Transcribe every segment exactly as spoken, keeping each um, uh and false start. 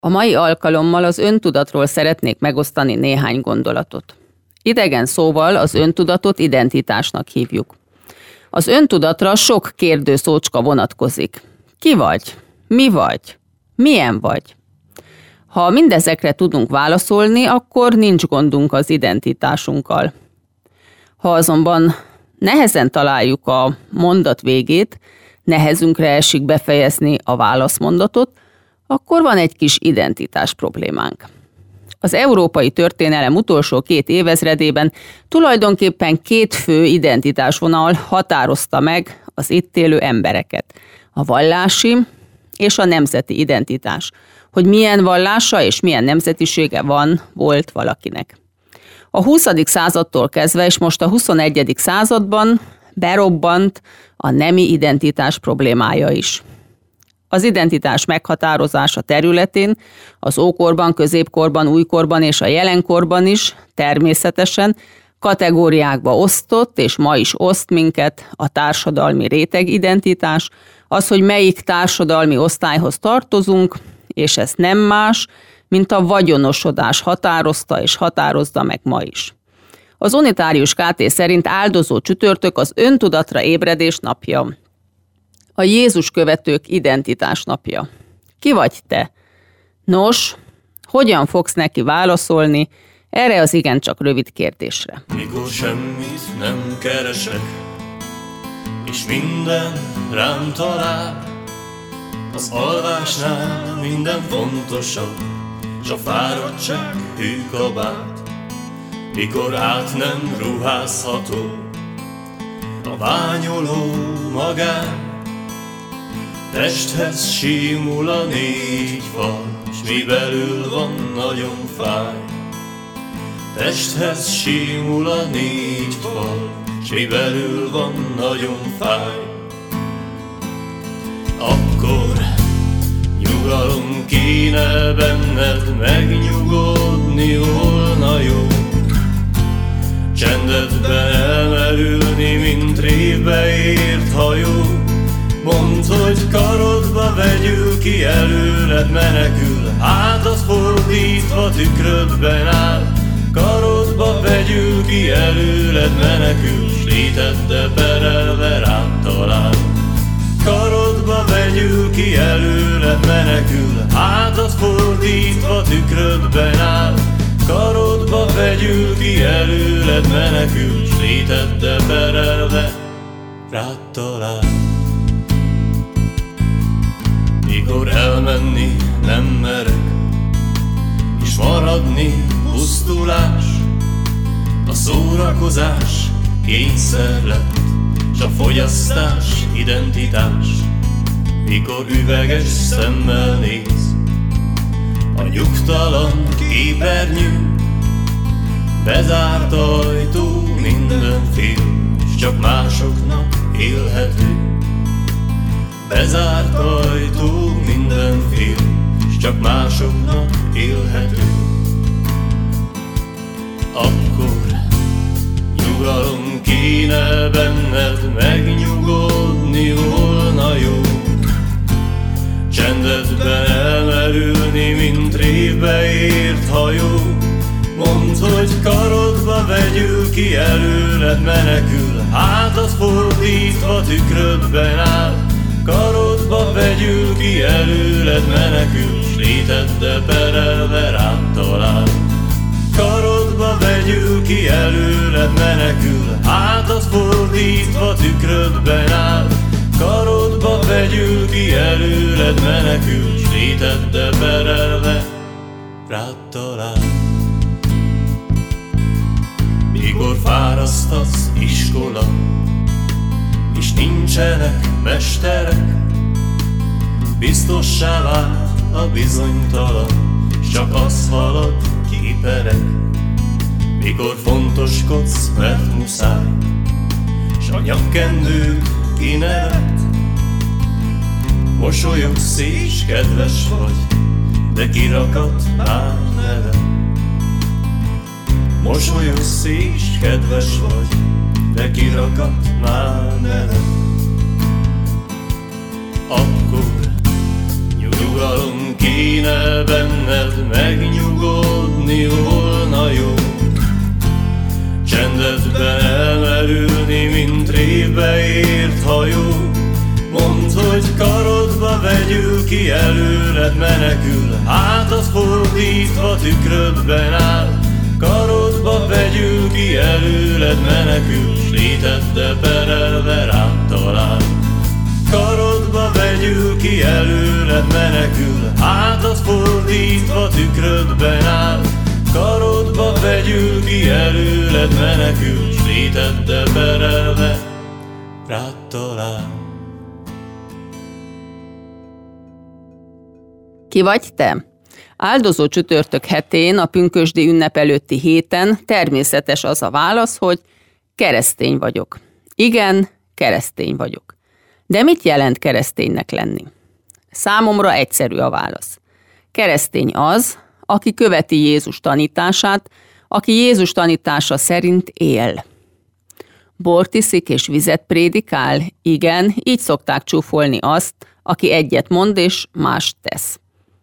A mai alkalommal az öntudatról szeretnék megosztani néhány gondolatot. Idegen szóval az öntudatot identitásnak hívjuk. Az öntudatra sok kérdőszócska vonatkozik. Ki vagy? Mi vagy? Milyen vagy? Ha mindezekre tudunk válaszolni, akkor nincs gondunk az identitásunkkal. Ha azonban nehezen találjuk a mondat végét, nehezünkre esik befejezni a válaszmondatot, akkor van egy kis identitás problémánk. Az európai történelem utolsó két évezredében tulajdonképpen két fő identitásvonal határozta meg az itt élő embereket. A vallási és a nemzeti identitás. Hogy milyen vallása és milyen nemzetisége van, volt valakinek. A huszadik századtól kezdve és most a huszonegyedik században berobbant a nemi identitás problémája is. Az identitás meghatározása területén az ókorban, középkorban, újkorban és a jelenkorban is természetesen kategóriákba osztott, és ma is oszt minket a társadalmi rétegidentitás, az, hogy melyik társadalmi osztályhoz tartozunk, és ez nem más, mint a vagyonosodás határozta és határozza meg ma is. Az unitárius ká té szerint áldozó csütörtök az öntudatra ébredés napja. A Jézus követők identitás napja. Ki vagy te? Nos, hogyan fogsz neki válaszolni erre az igencsak rövid kérdésre? Mikor semmit nem keresek, és minden rám talál, az alvásnál minden fontosabb, s a fáradtság hű kabát. Mikor át nem ruházható a ványoló magán, testhez simul a négy fal, s mi belül van nagyon fáj. Testhez simul a négy fal, s mi belül van nagyon fáj. Akkor nyugalom kéne benned, megnyugodni volna jó. Csendedben elmerülni, mint révbe ért hajó. Mondd, hogy karodba vegyül, ki előled menekül, hátat fordítva tükrödben áll. Karodba vegyül, ki előled menekül, s létedbe perelve rád talál. Karodba vegyül, ki előled menekül, hátat fordítva tükrödben áll. Karodba vegyül, ki előled menekül, s létedbe perelve rád talál. Mikor elmenni nem merek, és maradni pusztulás, a szórakozás kényszer lett, s a fogyasztás identitás. Mikor üveges szemmel néz a nyugtalan képernyő, bezárt ajtó minden film, s csak másoknak élhető. Bezárt ajtó minden film, s csak másoknak élhető. Akkor nyugalom kéne benned, megnyugodni volna jó. Csendedben elmerülni, mint révbe ért hajó. Mondd, hogy karodba vegyül, ki előled menekül, hátat fordítva tükrödben áll. Karodba vegyül, ki előled menekül, s létedbe perelve rád talál. Karodba vegyül, ki előled menekül, hátat fordítva tükrödben áll. Karodba vegyül, ki előled menekül, s létedbe perelve rád talál. Mikor fáraszt az iskola, és nincsenek mesterek, biztossá vált a bizonytalan, s csak az halad kipereg. Mikor fontoskodsz, mert muszáj, s a nyakkendőd kinevet, mosolyogsz és kedves vagy, de kirakat már neve. Mosolyogsz és kedves vagy, de kirakat már neve. Akkor nyugalom kéne benned megnyugodni, volna jó. Csendedben elmerülni, mint révbe ért hajó. Mondd, hogy karodba vegyül, ki előled menekül, hátad fordítva tükrödben áll. Karodba vegyül, ki előled menekül, s létedbe perelve rád talál. Karodba vegyül, ki előled menekül, hátad fordítva tükrödben áll. Karodba vegyül, ki előled menekül, s létedbe perelve rád talál. Ki vagy te? Áldozó csütörtök hetén, a pünkösdi ünnep előtti héten természetes az a válasz, hogy keresztény vagyok. Igen, keresztény vagyok. De mit jelent kereszténynek lenni? Számomra egyszerű a válasz. Keresztény az, aki követi Jézus tanítását, aki Jézus tanítása szerint él. Bort iszik és vizet prédikál? Igen, így szokták csúfolni azt, aki egyet mond és mást tesz.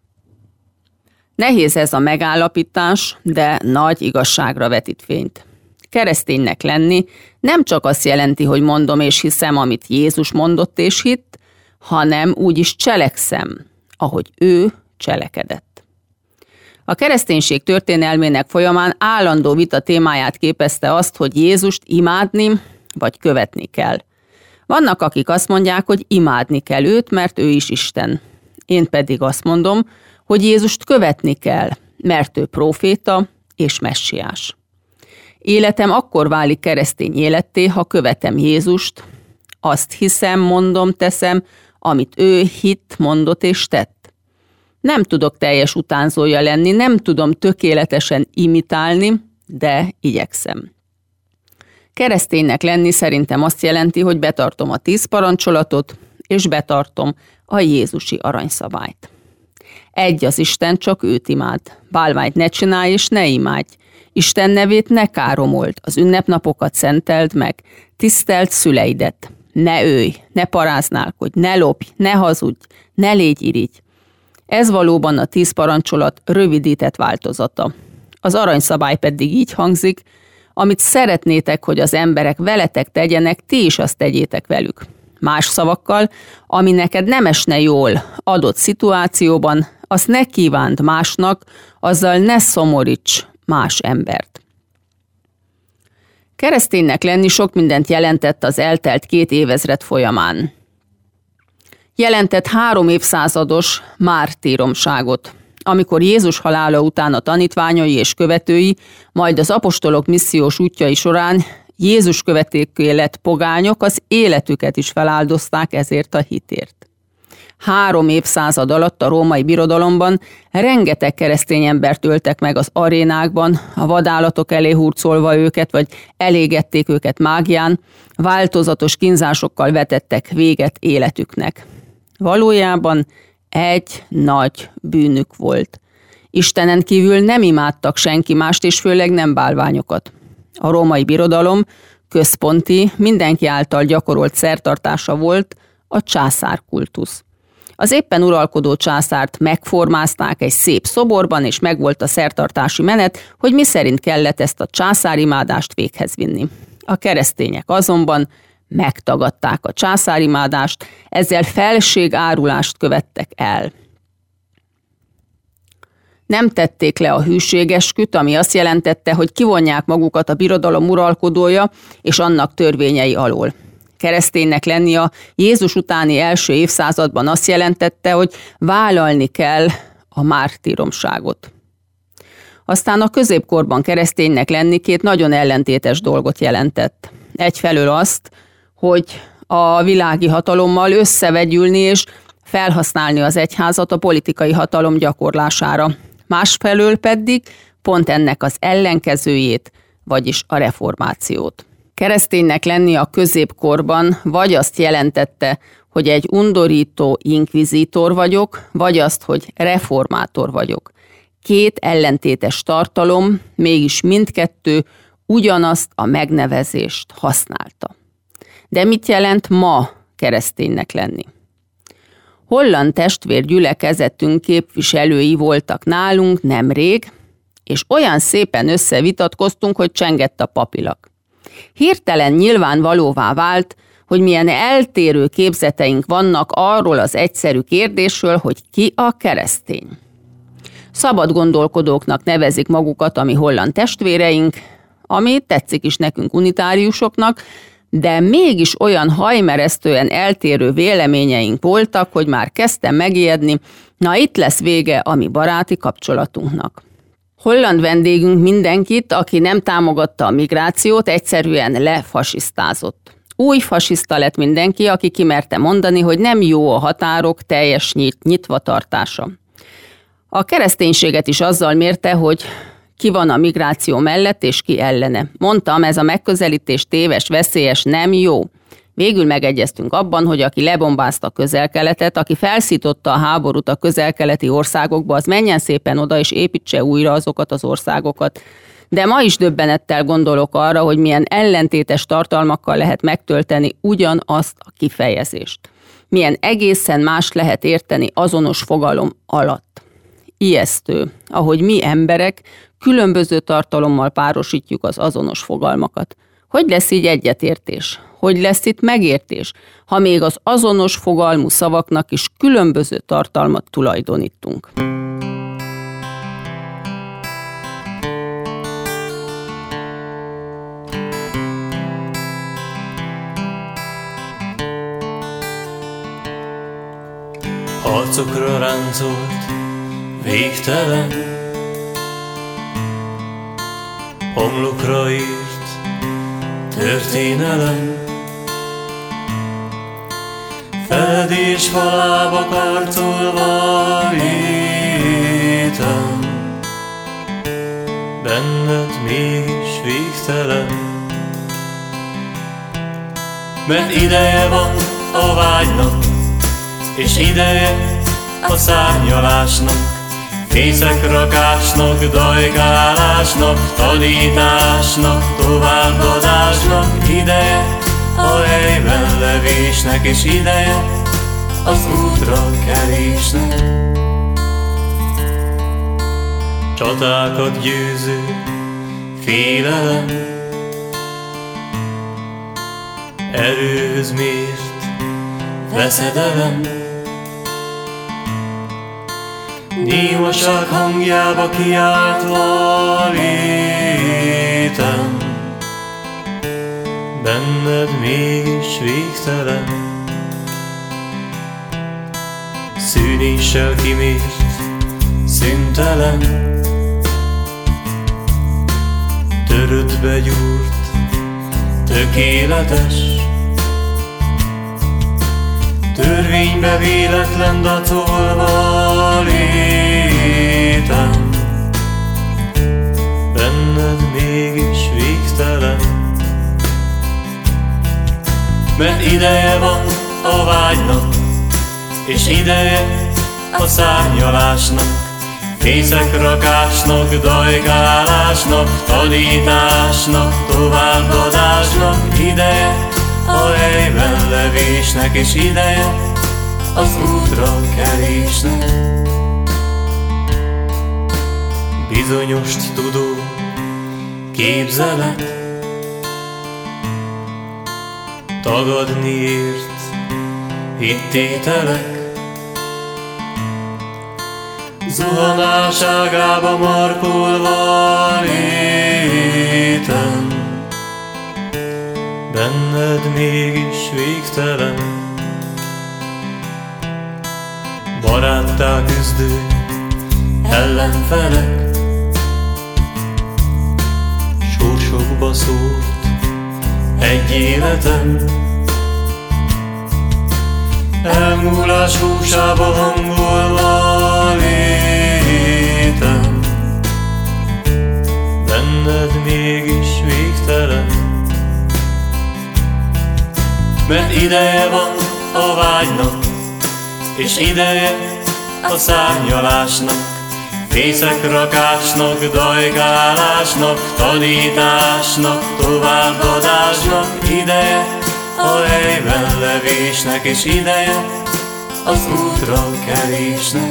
Nehéz ez a megállapítás, de nagy igazságra vetít fényt. Kereszténynek lenni nem csak azt jelenti, hogy mondom és hiszem, amit Jézus mondott és hitt, hanem úgy is cselekszem, ahogy ő cselekedett. A kereszténység történelmének folyamán állandó vita témáját képezte azt, hogy Jézust imádni vagy követni kell. Vannak, akik azt mondják, hogy imádni kell őt, mert ő is Isten. Én pedig azt mondom, hogy Jézust követni kell, mert ő próféta és messiás. Életem akkor válik keresztény életté, ha követem Jézust, azt hiszem, mondom, teszem, amit ő hitt, mondott és tett. Nem tudok teljes utánzója lenni, nem tudom tökéletesen imitálni, de igyekszem. Kereszténynek lenni szerintem azt jelenti, hogy betartom a tíz parancsolatot, és betartom a jézusi aranyszabályt. Egy az Isten, csak őt imád. Bálványt ne csinálj és ne imádj. Isten nevét ne káromold, az ünnepnapokat szenteld meg, tiszteld szüleidet. Ne ölj, ne paráználkodj, ne lopj, ne hazudj, ne légy irigy. Ez valóban a tíz parancsolat rövidített változata. Az aranyszabály pedig így hangzik, amit szeretnétek, hogy az emberek veletek tegyenek, ti is azt tegyétek velük. Más szavakkal, ami neked nem esne jól adott szituációban, azt ne kívánd másnak, azzal ne szomoríts más embert. Kereszténynek lenni sok mindent jelentett az eltelt két évezred folyamán. Jelentett három évszázados mártíromságot, amikor Jézus halála után a tanítványai és követői, majd az apostolok missziós útjai során Jézus követőké lett pogányok az életüket is feláldozták ezért a hitért. Három évszázad alatt a római birodalomban rengeteg keresztény embert öltek meg az arénákban, a vadállatok elé hurcolva őket, vagy elégették őket mágián, változatos kínzásokkal vetettek véget életüknek. Valójában egy nagy bűnük volt. Istenen kívül nem imádtak senki mást, és főleg nem bálványokat. A római birodalom központi, mindenki által gyakorolt szertartása volt a császárkultusz. Az éppen uralkodó császárt megformázták egy szép szoborban, és megvolt a szertartási menet, hogy mi szerint kellett ezt a császárimádást véghez vinni. A keresztények azonban megtagadták a császárimádást, ezzel felségárulást követtek el. Nem tették le a hűségesküt, ami azt jelentette, hogy kivonják magukat a birodalom uralkodója és annak törvényei alól. Kereszténynek lenni a Jézus utáni első évszázadban azt jelentette, hogy vállalni kell a mártíromságot. Aztán a középkorban kereszténynek lenni két nagyon ellentétes dolgot jelentett. Egyfelől azt, hogy a világi hatalommal összevegyülni és felhasználni az egyházat a politikai hatalom gyakorlására. Másfelől pedig pont ennek az ellenkezőjét, vagyis a reformációt. Kereszténynek lenni a középkorban vagy azt jelentette, hogy egy undorító inkvizítor vagyok, vagy azt, hogy reformátor vagyok. Két ellentétes tartalom, mégis mindkettő ugyanazt a megnevezést használta. De mit jelent ma kereszténynek lenni? Holland testvérgyülekezetünk képviselői voltak nálunk nemrég, és olyan szépen összevitatkoztunk, hogy csengett a papilak. Hirtelen nyilvánvalóvá vált, hogy milyen eltérő képzeteink vannak arról az egyszerű kérdésről, hogy ki a keresztény. Szabad gondolkodóknak nevezik magukat a mi holland testvéreink, ami tetszik is nekünk unitáriusoknak, de mégis olyan hajmeresztően eltérő véleményeink voltak, hogy már kezdtem megijedni, na itt lesz vége a mi baráti kapcsolatunknak. Holland vendégünk mindenkit, aki nem támogatta a migrációt, egyszerűen lefasisztázott. Új fasiszta lett mindenki, aki kimerte mondani, hogy nem jó a határok teljes nyit, nyitva tartása. A kereszténységet is azzal mérte, hogy ki van a migráció mellett és ki ellene. Mondtam, ez a megközelítés téves, veszélyes, nem jó. Végül megegyeztünk abban, hogy aki lebombázta a Közel-Keletet, aki felszította a háborút a közel-keleti országokba, az menjen szépen oda és építse újra azokat az országokat. De ma is döbbenettel gondolok arra, hogy milyen ellentétes tartalmakkal lehet megtölteni ugyanazt a kifejezést. Milyen egészen más lehet érteni azonos fogalom alatt. Ijesztő, ahogy mi emberek különböző tartalommal párosítjuk az azonos fogalmakat. Hogy lesz így egyetértés? Hogy lesz itt megértés, ha még az azonos fogalmú szavaknak is különböző tartalmat tulajdonítunk? Harcokra ráncolt, végtelen, homlokra írt történelem. Feledés falába karcolva létem, benned mégis végtelen. Mert ideje van a vágynak, és ideje a szárnyalásnak, fészekrakásnak, dajkálásnak, tanításnak, továbbadásnak. Ideje a helyben levésnek, és ideje az útra kelésnek. Csatákat győző félelem, erőhöz mért veszedelem. Némaság hangjába kiáltva létem, benned mégis végtelen. Szűnéssel kimért szüntelen, töröttbe gyúrt tökéletes, törvénybe véletlen dacolva létem, benned mégis végtelen. Mert ideje van a vágynak, és ideje a szárnyalásnak, fészekrakásnak, dajkálásnak, tanításnak, továbbadásnak. Ideje a helyben levésnek, és ideje az útra kelésnek. Bizonyost tudó képzelet, tagadni ért hittételek, zuhanáságába markolva létem, benned mégis végtelen. Baráttá küzdő ellenfelek, sorsokba szólt egy életem, elmúlás húsába hangolva létem, benned mégis végtelen. Mert ideje van a vágynak, és ideje a szárnyalásnak, fészekrakásnak, dajkálásnak, tanításnak, továbbadásnak. Ideje a helyben levésnek, és ideje az útra kelésnek.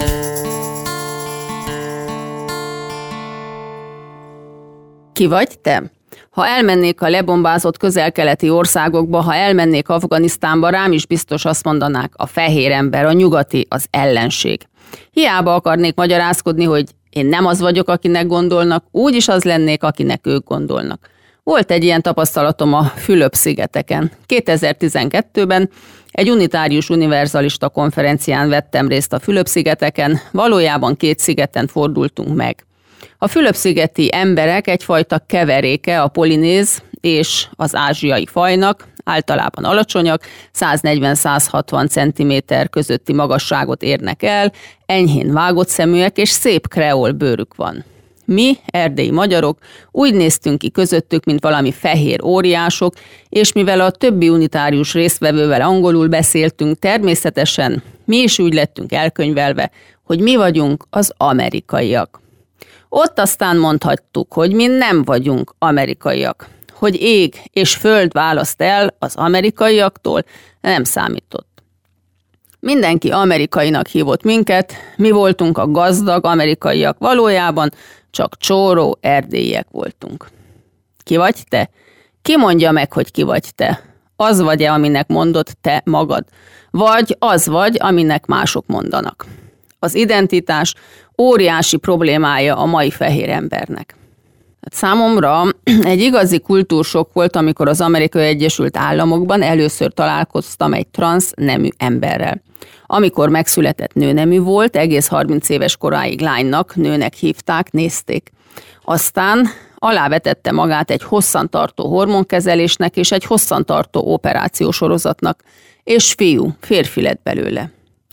Ki vagy te? Ha elmennék a lebombázott közel-keleti országokba, ha elmennék Afganisztánba, rám is biztos azt mondanák, a fehér ember, a nyugati, az ellenség. Hiába akarnék magyarázkodni, hogy én nem az vagyok, akinek gondolnak, úgyis az lennék, akinek ők gondolnak. Volt egy ilyen tapasztalatom a Fülöp-szigeteken. kétezer-tizenkettőben egy unitárius univerzalista konferencián vettem részt a Fülöp-szigeteken, valójában két szigeten fordultunk meg. A Fülöp-szigeti emberek egyfajta keveréke a polinéz és az ázsiai fajnak, általában alacsonyak, száznegyven-százhatvan centiméter közötti magasságot érnek el, enyhén vágott szeműek és szép kreol bőrük van. Mi, erdélyi magyarok, úgy néztünk ki közöttük, mint valami fehér óriások, és mivel a többi unitárius résztvevővel angolul beszéltünk, természetesen mi is úgy lettünk elkönyvelve, hogy mi vagyunk az amerikaiak. Ott aztán mondhattuk, hogy mi nem vagyunk amerikaiak. Hogy ég és föld választ el az amerikaiaktól, nem számított. Mindenki amerikainak hívott minket, mi voltunk a gazdag amerikaiak, valójában csak csóró erdélyiek voltunk. Ki vagy te? Ki mondja meg, hogy ki vagy te? Az vagy-e, aminek mondod te magad? Vagy az vagy, aminek mások mondanak? Az identitás óriási problémája a mai fehér embernek. Számomra egy igazi kultúrsokk volt, amikor az Amerikai Egyesült Államokban először találkoztam egy transz nemű emberrel. Amikor megszületett nőnemű volt, egész harminc éves koráig lánynak, nőnek hívták, nézték. Aztán alávetette magát egy hosszantartó hormonkezelésnek és egy hosszantartó operációsorozatnak, és fiú, férfi lett belőle.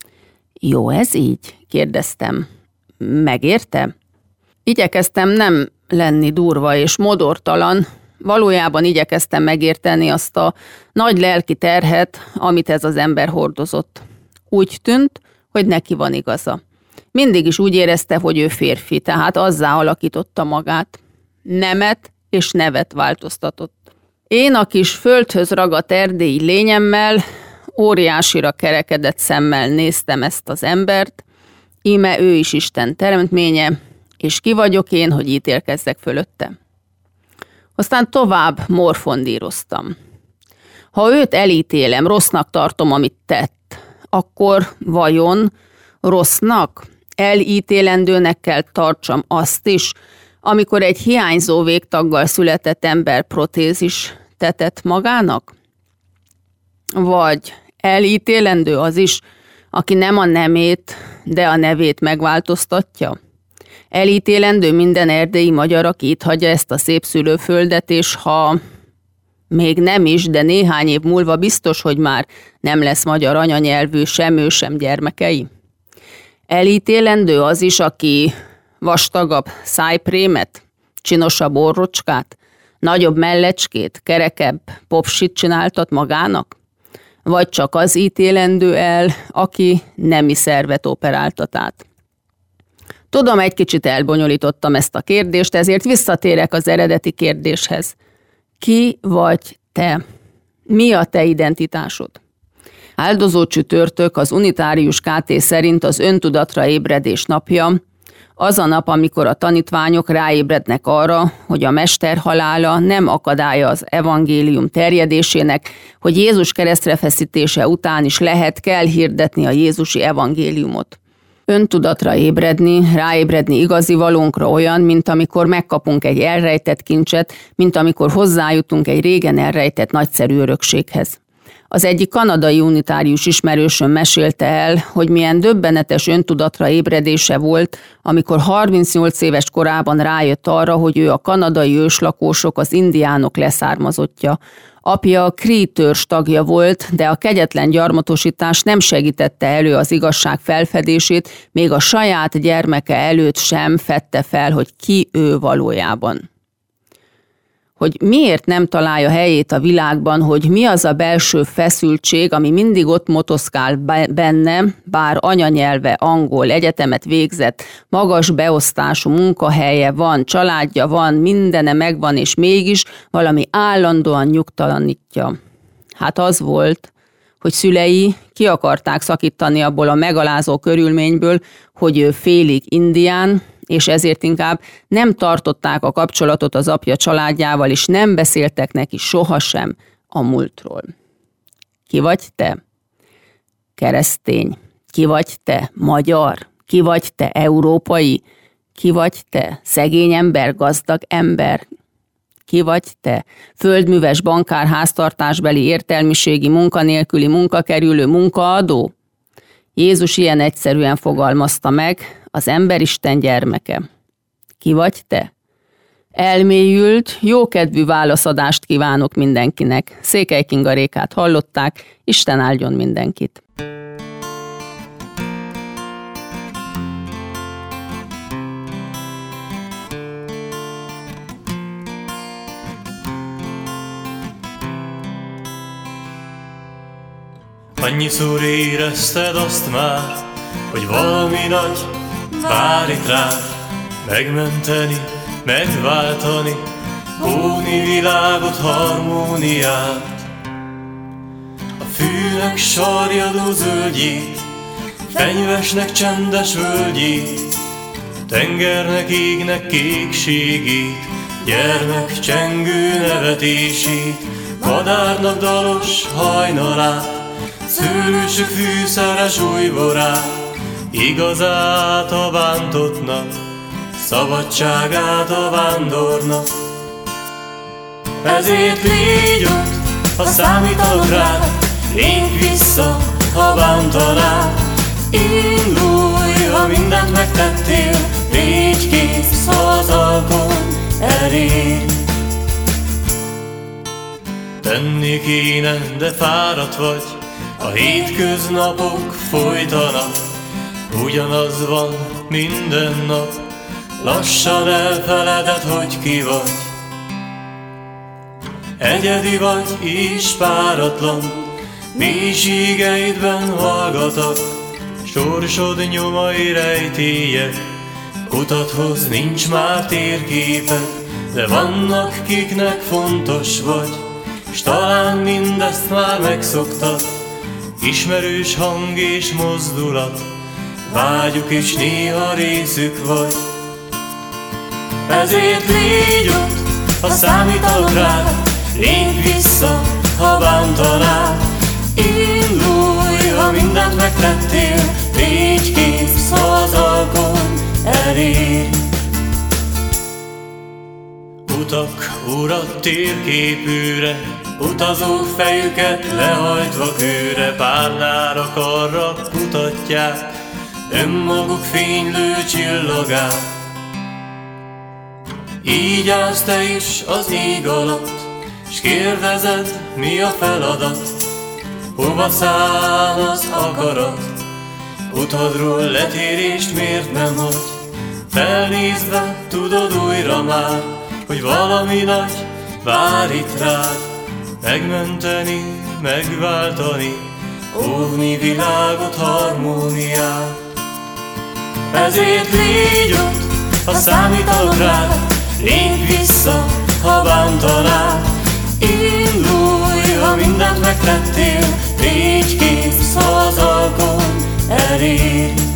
Jó ez így? Kérdeztem. Megérte? Igyekeztem nem lenni durva és modortalan, valójában igyekeztem megérteni azt a nagy lelki terhet, amit ez az ember hordozott. Úgy tűnt, hogy neki van igaza. Mindig is úgy érezte, hogy ő férfi, tehát azzá alakította magát. Nemet és nevet változtatott. Én a kis földhöz ragadt erdélyi lényemmel, óriásira kerekedett szemmel néztem ezt az embert, íme ő is Isten teremtménye, és ki vagyok én, hogy ítélkezzek fölötte. Aztán tovább morfondíroztam. Ha őt elítélem, rossznak tartom, amit tett, akkor vajon rossznak, elítélendőnek kell tartsam azt is, amikor egy hiányzó végtaggal született ember protézis tetett magának? Vagy elítélendő az is, aki nem a nemét, de a nevét megváltoztatja? Elítélendő minden erdélyi magyar, aki itt hagyja ezt a szép szülőföldet, és ha még nem is, de néhány év múlva biztos, hogy már nem lesz magyar anyanyelvű sem ő, sem gyermekei? Elítélendő az is, aki vastagabb szájprémet, csinosabb orrocskát, nagyobb mellecskét, kerekebb popsit csináltat magának? Vagy csak az ítélendő el, aki nemi szervet operáltat át? Tudom, egy kicsit elbonyolítottam ezt a kérdést, ezért visszatérek az eredeti kérdéshez. Ki vagy te? Mi a te identitásod? Áldozó csütörtök az unitárius ká té szerint az öntudatra ébredés napja, az a nap, amikor a tanítványok ráébrednek arra, hogy a mester halála nem akadálya az evangélium terjedésének, hogy Jézus keresztre feszítése után is lehet, kell hirdetni a jézusi evangéliumot. Öntudatra ébredni, ráébredni igazi valónkra olyan, mint amikor megkapunk egy elrejtett kincset, mint amikor hozzájutunk egy régen elrejtett nagyszerű örökséghez. Az egyik kanadai unitárius ismerősöm mesélte el, hogy milyen döbbenetes öntudatra ébredése volt, amikor harmincnyolc éves korában rájött arra, hogy ő a kanadai őslakósok, az indiánok leszármazottja. Apja a Cree törzs tagja volt, de a kegyetlen gyarmatosítás nem segítette elő az igazság felfedését, még a saját gyermeke előtt sem fedte fel, hogy ki ő valójában. Hogy miért nem találja helyét a világban, hogy mi az a belső feszültség, ami mindig ott motoszkál benne, bár anyanyelve angol, egyetemet végzett, magas beosztású munkahelye van, családja van, mindene megvan, és mégis valami állandóan nyugtalanítja. Hát az volt, hogy szülei ki akarták szakítani abból a megalázó körülményből, hogy ő félig indián, és ezért inkább nem tartották a kapcsolatot az apja családjával, és nem beszéltek neki sohasem a múltról. Ki vagy te? Keresztény. Ki vagy te? Magyar. Ki vagy te? Európai. Ki vagy te? Szegény ember, gazdag ember. Ki vagy te? Földműves, bankár, háztartásbeli, értelmiségi, munkanélküli, munkakerülő, munkaadó? Jézus ilyen egyszerűen fogalmazta meg, az emberisten gyermeke. Ki vagy te? Elmélyült, jókedvű válaszadást kívánok mindenkinek. Székely Kinga Rékát hallották, Isten áldjon mindenkit. Annyiszor érezted azt már, hogy valami nagy vár itt rád, megmenteni, megváltani, óvni világot, harmóniát. A fűnek sarjadó zöldjét, fenyvesnek csendes völgyét, tengernek, égnek kékségét, gyermek csengő nevetését, madárnak dalos hajnalát, szőlősök fűszeres újborát, igazát a bántottnak, szabadságát a vándornak. Ezért légy ott, ha számítalak rád, lépj vissza, ha bántanád. Indulj, ha mindent megtettél, légy kész, ha az alkon elér. Tenni kéne, de fáradt vagy, a hétköznapok folytanak, ugyanaz van minden nap, lassan elfeleded, hogy ki vagy. Egyedi vagy és páratlan, mélységeidben hallgatak, sorsod nyomai rejtélyek, utathoz nincs már térképed, de vannak, kiknek fontos vagy, s talán mindezt már megszoktad. Ismerős hang és mozdulat, vágyuk és néha részük vagy. Ezért légy ott, ha számítalak rád, lépj vissza, ha bántanád. Indulj, ha mindent megtettél, légy kész, ha az alkon elér. Utak urat térképűre, utazók fejüket lehajtva kőre, párnárak arra mutatják önmaguk fénylő csillagát. Így állsz te is az ég alatt, s kérdezed, mi a feladat, hova száll az akarat, utadról letérést miért nem hagy. Felnézve tudod újra már, hogy valami nagy vár itt rád, megmenteni, megváltani, óvni világot, harmóniát. Ezért légy ott, ha számítalak rád, lépj vissza, ha bántanád. Indulj, ha mindent megtettél, légy kész, ha az alkon elér.